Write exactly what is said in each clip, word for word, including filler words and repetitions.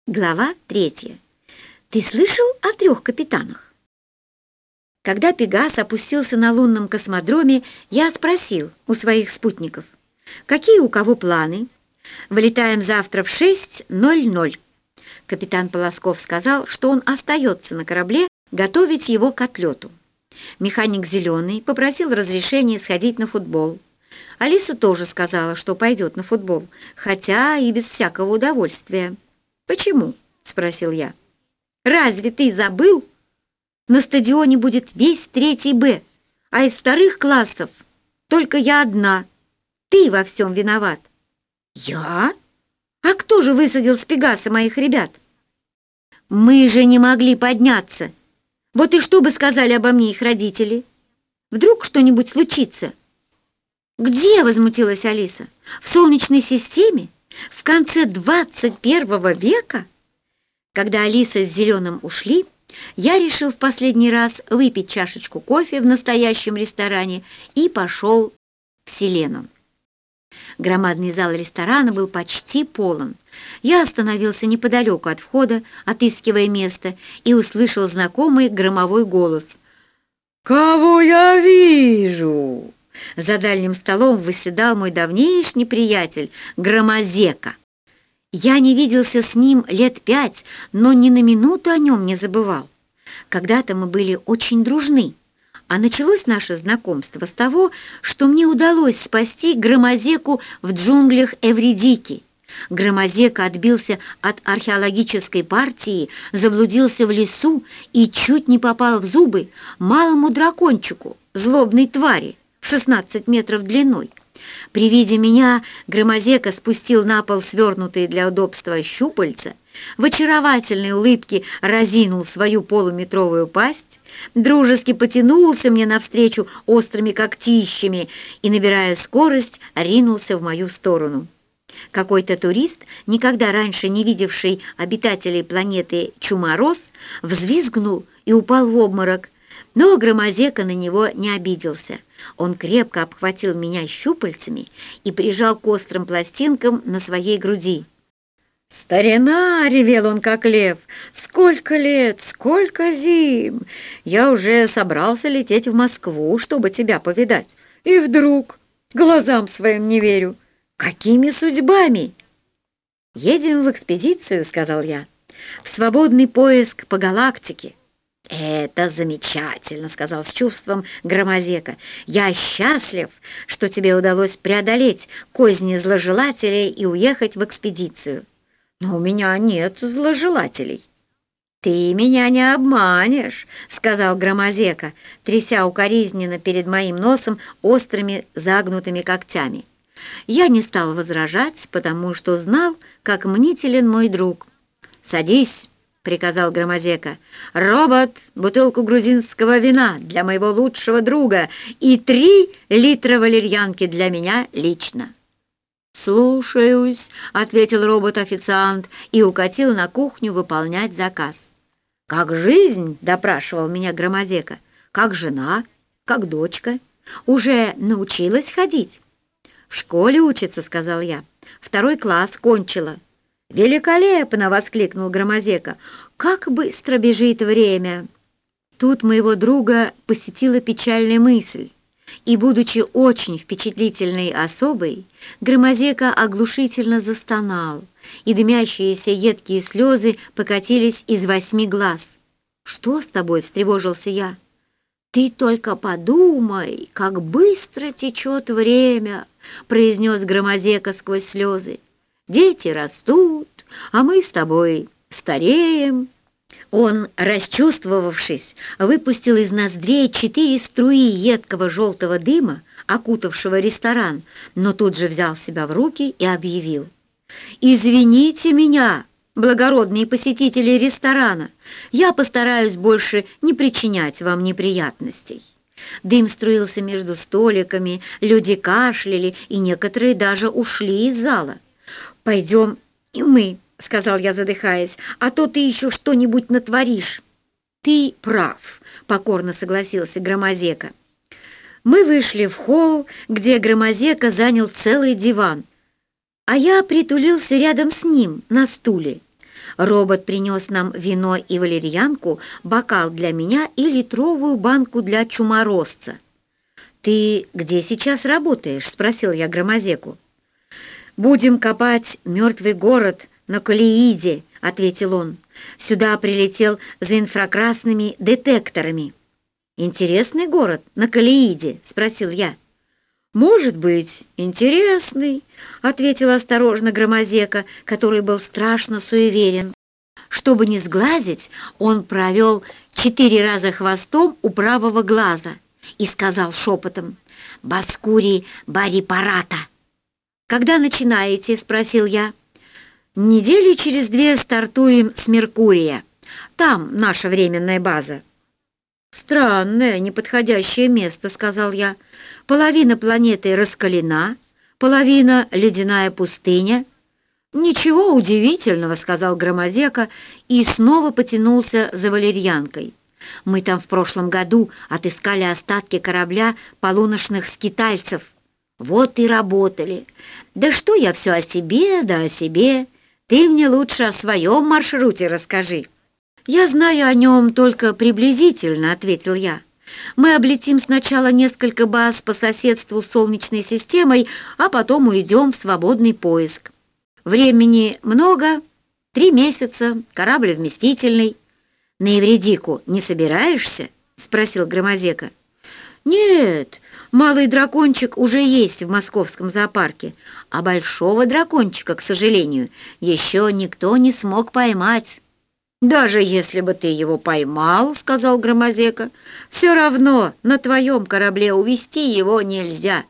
Глава третья. Ты слышал о трех капитанах? Когда Пегас опустился на лунном космодроме, я спросил у своих спутников, какие у кого планы. Вылетаем завтра в шесть ноль ноль. Капитан Полосков сказал, что он остается на корабле готовить его к отлету. Механик Зеленый попросил разрешения сходить на футбол. Алиса тоже сказала, что пойдет на футбол, хотя и без всякого удовольствия. «Почему?» — спросил я. «Разве ты забыл? На стадионе будет весь третий Б, а из вторых классов только я одна. Ты во всем виноват». «Я? А кто же высадил с Пегаса моих ребят?» «Мы же не могли подняться. Вот и что бы сказали обо мне их родители? Вдруг что-нибудь случится?» «Где?» — возмутилась Алиса. «В Солнечной системе? В конце двадцать первого века?» Когда Алиса с Зеленым ушли, я решил в последний раз выпить чашечку кофе в настоящем ресторане и пошел к Селену. Громадный зал ресторана был почти полон. Я остановился неподалеку от входа, отыскивая место, и услышал знакомый громовой голос. «Кого я вижу?» За дальним столом восседал мой давнейший приятель Громозека. Я не виделся с ним лет пять, но ни на минуту о нем не забывал. Когда-то мы были очень дружны, а началось наше знакомство с того, что мне удалось спасти Громозеку в джунглях Эвридики. Громозека отбился от археологической партии, заблудился в лесу и чуть не попал в зубы малому дракончику, злобной твари, в шестнадцать метров длиной. При виде меня Громозека спустил на пол свернутые для удобства щупальца, в очаровательной улыбке разинул свою полуметровую пасть, дружески потянулся мне навстречу острыми когтищами и, набирая скорость, ринулся в мою сторону. Какой-то турист, никогда раньше не видевший обитателей планеты Чумороз, взвизгнул и упал в обморок, но Громозека на него не обиделся. Он крепко обхватил меня щупальцами и прижал к острым пластинкам на своей груди. «Старина!» — ревел он, как лев. «Сколько лет, сколько зим! Я уже собрался лететь в Москву, чтобы тебя повидать. И вдруг глазам своим не верю. Какими судьбами?» «Едем в экспедицию», — сказал я, — «в свободный поиск по галактике». «Это замечательно», — сказал с чувством Громозека. «Я счастлив, что тебе удалось преодолеть козни зложелателей и уехать в экспедицию. Но у меня нет зложелателей». «Ты меня не обманешь», — сказал Громозека, тряся укоризненно перед моим носом острыми загнутыми когтями. Я не стал возражать, потому что знал, как мнителен мой друг. «Садись», — приказал Громозека. «Робот, бутылку грузинского вина для моего лучшего друга и три литра валерьянки для меня лично». «Слушаюсь», — ответил робот-официант и укатил на кухню выполнять заказ. «Как жизнь?» — допрашивал меня Громозека. «Как жена? Как дочка? Уже научилась ходить?» «В школе учится», — сказал я. «Второй класс кончила». «Великолепно!» — воскликнул Громозека. «Как быстро бежит время!» Тут моего друга посетила печальная мысль, и, будучи очень впечатлительной особой, Громозека оглушительно застонал, и дымящиеся едкие слезы покатились из восьми глаз. «Что с тобой?» — встревожился я. «Ты только подумай, как быстро течет время!» — произнес Громозека сквозь слезы. «Дети растут, а мы с тобой стареем». Он, расчувствовавшись, выпустил из ноздрей четыре струи едкого желтого дыма, окутавшего ресторан, но тут же взял себя в руки и объявил: «Извините меня, благородные посетители ресторана, я постараюсь больше не причинять вам неприятностей». Дым струился между столиками, люди кашляли, и некоторые даже ушли из зала. «Пойдем и мы», — сказал я, задыхаясь, — «а то ты еще что-нибудь натворишь». «Ты прав», — покорно согласился Громозека. Мы вышли в холл, где Громозека занял целый диван, а я притулился рядом с ним на стуле. Робот принес нам вино и валерьянку, бокал для меня и литровую банку для чуморозца. «Ты где сейчас работаешь?» — спросил я Громозеку. «Будем копать мертвый город на Колеиде», — ответил он. «Сюда прилетел за инфракрасными детекторами». «Интересный город на Колеиде?» — спросил я. «Может быть, интересный», — ответил осторожно Громозека, который был страшно суеверен. Чтобы не сглазить, он провел четыре раза хвостом у правого глаза и сказал шепотом: «Баскури барипарата». «Когда начинаете?» — спросил я. «Недели через две стартуем с Меркурия. Там наша временная база». «Странное, неподходящее место», — сказал я. «Половина планеты раскалена, половина — ледяная пустыня». «Ничего удивительного», — сказал Громозека и снова потянулся за валерьянкой. «Мы там в прошлом году отыскали остатки корабля полуночных скитальцев. Вот и работали. Да что я все о себе, да о себе. Ты мне лучше о своем маршруте расскажи». «Я знаю о нем только приблизительно», — ответил я. «Мы облетим сначала несколько баз по соседству с Солнечной системой, а потом уйдем в свободный поиск. Времени много, три месяца, корабль вместительный». «На Евредику не собираешься?» — спросил Громозека. «Нет, малый дракончик уже есть в московском зоопарке, а большого дракончика, к сожалению, еще никто не смог поймать». «Даже если бы ты его поймал, — сказал Громозека, — все равно на твоем корабле увезти его нельзя.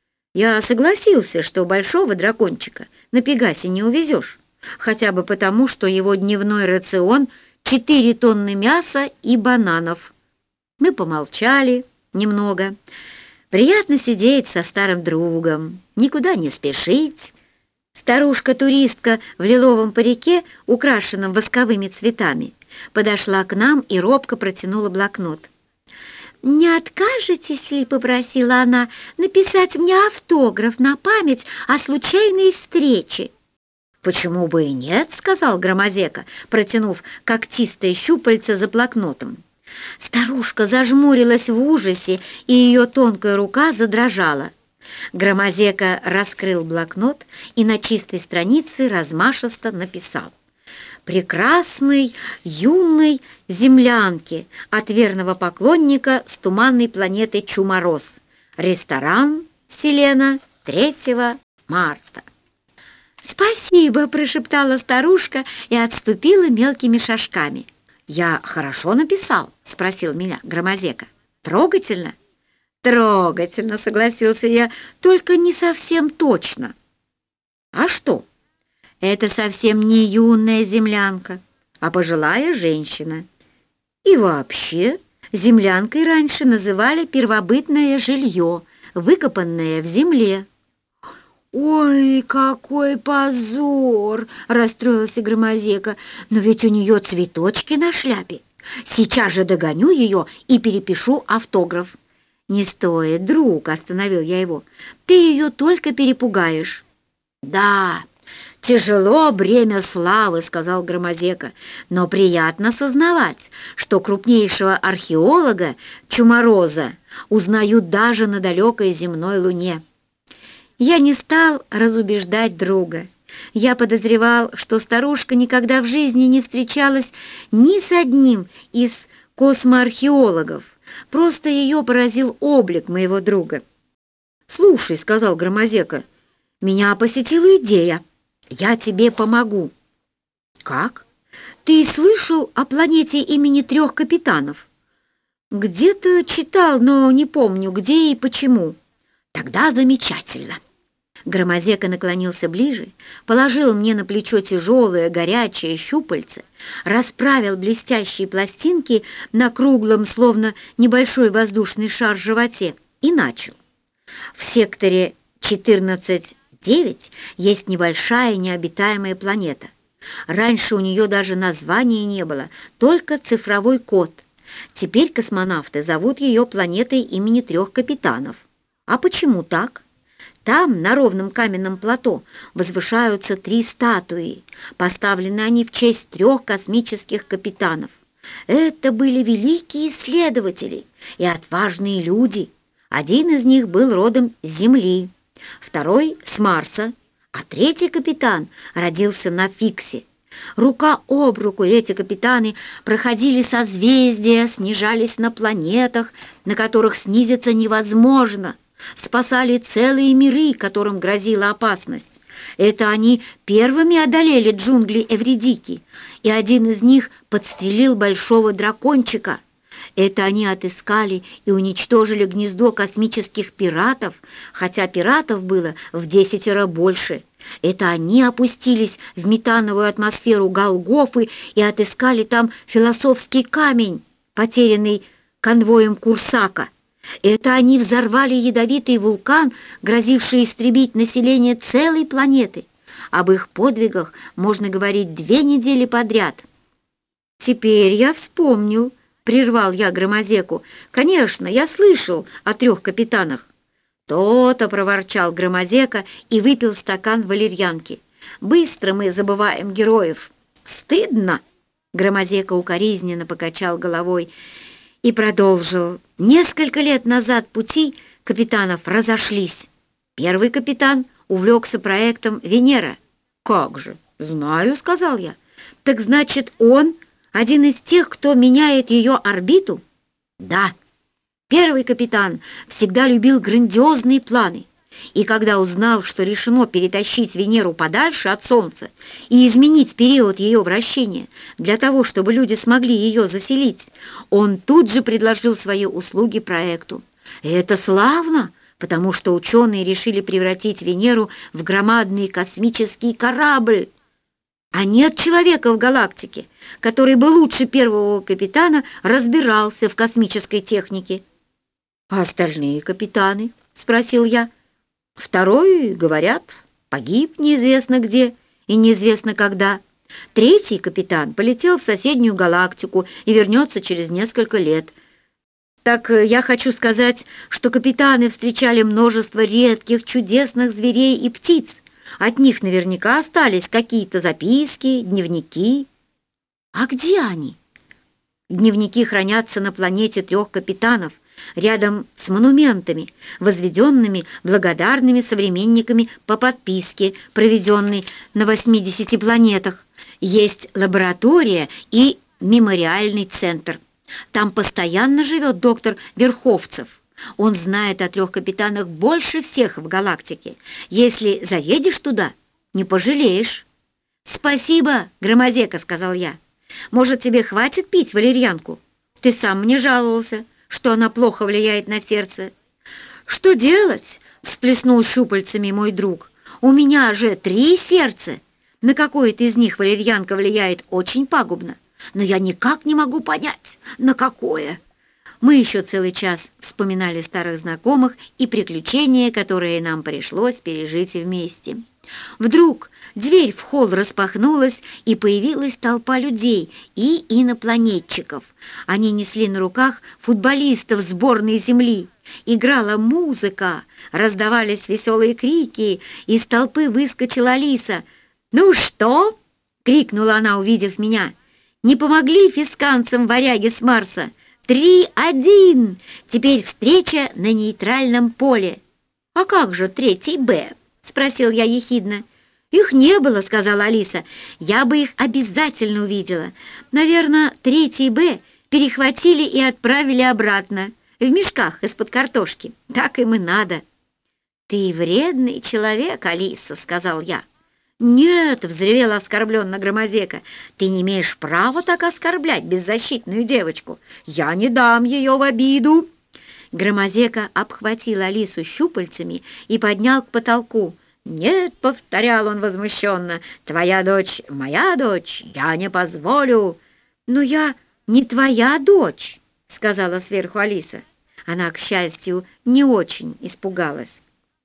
Я согласился, что большого дракончика на Пегасе не увезешь, хотя бы потому, что его дневной рацион — четыре тонны мяса и бананов». Мы помолчали немного. Приятно сидеть со старым другом, никуда не спешить. Старушка-туристка в лиловом парике, украшенном восковыми цветами, подошла к нам и робко протянула блокнот. «Не откажетесь ли, — попросила она, — написать мне автограф на память о случайной встрече?» «Почему бы и нет?» — сказал Громозека, протянув когтистое щупальце за блокнотом. Старушка зажмурилась в ужасе, и ее тонкая рука задрожала. Громозека раскрыл блокнот и на чистой странице размашисто написал: «Прекрасной юной землянке от верного поклонника с туманной планеты Чумороз. Ресторан Селена третьего марта». «Спасибо!» — прошептала старушка и отступила мелкими шажками. «Я хорошо написал?» — спросил меня Громозека. «Трогательно?» «Трогательно», — согласился я, — «только не совсем точно». «А что?» «Это совсем не юная землянка, а пожилая женщина. И вообще, землянкой раньше называли первобытное жилье, выкопанное в земле». «Ой, какой позор!» — расстроился Громозека. «Но ведь у нее цветочки на шляпе. Сейчас же догоню ее и перепишу автограф». «Не стоит, друг», — остановил я его, — «ты ее только перепугаешь». «Да, тяжело бремя славы», — сказал Громозека, «но приятно сознавать, что крупнейшего археолога Чумороза узнают даже на далекой земной луне». Я не стал разубеждать друга. Я подозревал, что старушка никогда в жизни не встречалась ни с одним из космоархеологов. Просто ее поразил облик моего друга. «Слушай, — сказал Громозека, — меня посетила идея. Я тебе помогу». «Как? Ты слышал о планете имени трех капитанов?» «Где-то читал, но не помню, где и почему». «Тогда замечательно». Громозека наклонился ближе, положил мне на плечо тяжелое, горячее щупальце, расправил блестящие пластинки на круглом, словно небольшой воздушный шар животе, и начал. В секторе четырнадцать девять есть небольшая необитаемая планета. Раньше у нее даже названия не было, только цифровой код. Теперь космонавты зовут ее планетой имени трех капитанов. А почему так? Там, на ровном каменном плато, возвышаются три статуи. Поставлены они в честь трех космических капитанов. Это были великие исследователи и отважные люди. Один из них был родом с Земли, второй — с Марса, а третий капитан родился на Фиксе. Рука об руку эти капитаны проходили созвездия, снижались на планетах, на которых снизиться невозможно, спасали целые миры, которым грозила опасность. Это они первыми одолели джунгли Эвридики, и один из них подстрелил большого дракончика. Это они отыскали и уничтожили гнездо космических пиратов, хотя пиратов было в десятеро больше. Это они опустились в метановую атмосферу Голгофы и отыскали там философский камень, потерянный конвоем Курсака. Это они взорвали ядовитый вулкан, грозивший истребить население целой планеты. Об их подвигах можно говорить две недели подряд. «Теперь я вспомнил», — прервал я Громозеку. «Конечно, я слышал о трех капитанах». «То-то», — проворчал Громозека и выпил стакан валерьянки. «Быстро мы забываем героев. Стыдно!» Громозека укоризненно покачал головой и продолжил. Несколько лет назад пути капитанов разошлись. Первый капитан увлекся проектом «Венера». «Как же? Знаю», — сказал я. «Так значит, он один из тех, кто меняет ее орбиту?» «Да». Первый капитан всегда любил грандиозные планы, и когда узнал, что решено перетащить Венеру подальше от Солнца и изменить период ее вращения для того, чтобы люди смогли ее заселить, он тут же предложил свои услуги проекту. И это славно, потому что ученые решили превратить Венеру в громадный космический корабль. А нет человека в галактике, который бы лучше первого капитана разбирался в космической технике. «А остальные капитаны?» — спросил я. «Второй, говорят, погиб неизвестно где и неизвестно когда. Третий капитан полетел в соседнюю галактику и вернется через несколько лет. Так я хочу сказать, что капитаны встречали множество редких, чудесных зверей и птиц. От них наверняка остались какие-то записки, дневники. А где они?» «Дневники хранятся на планете трех капитанов, рядом с монументами, возведенными благодарными современниками по подписке, проведенной на восьмидесяти планетах. Есть лаборатория и мемориальный центр. Там постоянно живет доктор Верховцев. Он знает о трех капитанах больше всех в галактике. Если заедешь туда, не пожалеешь». «Спасибо, Громозека», — сказал я. «Может, тебе хватит пить валерьянку? Ты сам мне жаловался, что она плохо влияет на сердце». «Что делать?» — всплеснул щупальцами мой друг. «У меня же три сердца. На какое-то из них валерьянка влияет очень пагубно, но я никак не могу понять, на какое». Мы еще целый час вспоминали старых знакомых и приключения, которые нам пришлось пережить вместе. Вдруг дверь в холл распахнулась, и появилась толпа людей и инопланетчиков. Они несли на руках футболистов сборной Земли. Играла музыка, раздавались веселые крики, из толпы выскочила Алиса. «Ну что?» — крикнула она, увидев меня. «Не помогли фисканцам варяги с Марса? Три-один! Теперь встреча на нейтральном поле». «А как же третий Б?» — спросил я ехидно. «Их не было», — сказала Алиса. «Я бы их обязательно увидела. Наверное, третий Б перехватили и отправили обратно, в мешках из-под картошки. Так им и надо». «Ты вредный человек, Алиса», — сказал я. «Нет», — взревела оскорбленно Громозека, «ты не имеешь права так оскорблять беззащитную девочку. Я не дам ее в обиду». Громозека обхватил Алису щупальцами и поднял к потолку. «Нет», — повторял он возмущенно, — «твоя дочь моя дочь, я не позволю». «Но я не твоя дочь», — сказала сверху Алиса. Она, к счастью, не очень испугалась.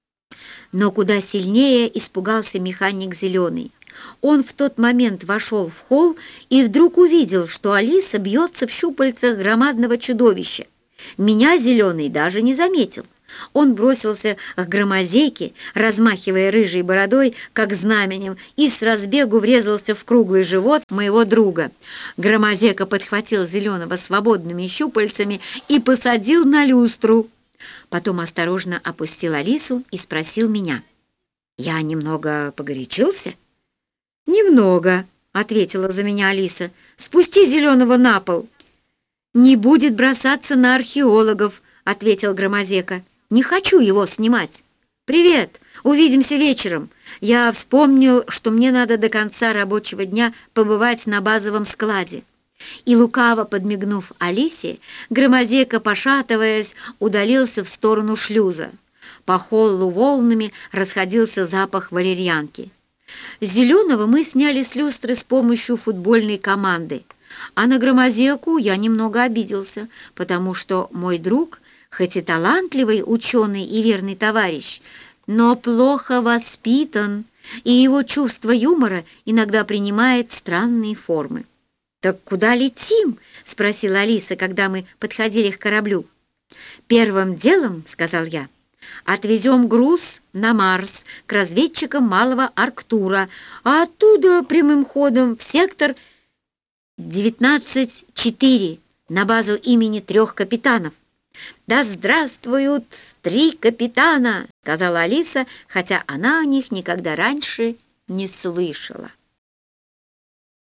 Но куда сильнее испугался механик Зеленый. Он в тот момент вошел в холл и вдруг увидел, что Алиса бьется в щупальцах громадного чудовища. Меня Зеленый даже не заметил. Он бросился к Громозейке, размахивая рыжей бородой, как знаменем, и с разбегу врезался в круглый живот моего друга. Громозека подхватил Зеленого свободными щупальцами и посадил на люстру. Потом осторожно опустил Алису и спросил меня. «Я немного погорячился?» «Немного», — ответила за меня Алиса. «Спусти Зеленого на пол». «Не будет бросаться на археологов», — ответил Громозека. «Не хочу его снимать. Привет, увидимся вечером. Я вспомнил, что мне надо до конца рабочего дня побывать на базовом складе». И, лукаво подмигнув Алисе, Громозека, пошатываясь, удалился в сторону шлюза. По холлу волнами расходился запах валерьянки. Зеленого мы сняли с люстры с помощью футбольной команды. А на Громозеку я немного обиделся, потому что мой друг, хоть и талантливый ученый и верный товарищ, но плохо воспитан, и его чувство юмора иногда принимает странные формы. «Так куда летим?» — спросила Алиса, когда мы подходили к кораблю. «Первым делом, — сказал я, — отвезем груз на Марс к разведчикам Малого Арктура, а оттуда прямым ходом в сектор девятнадцать четыре на базу имени трех капитанов». «Да здравствуют три капитана!» — сказала Алиса, хотя она о них никогда раньше не слышала.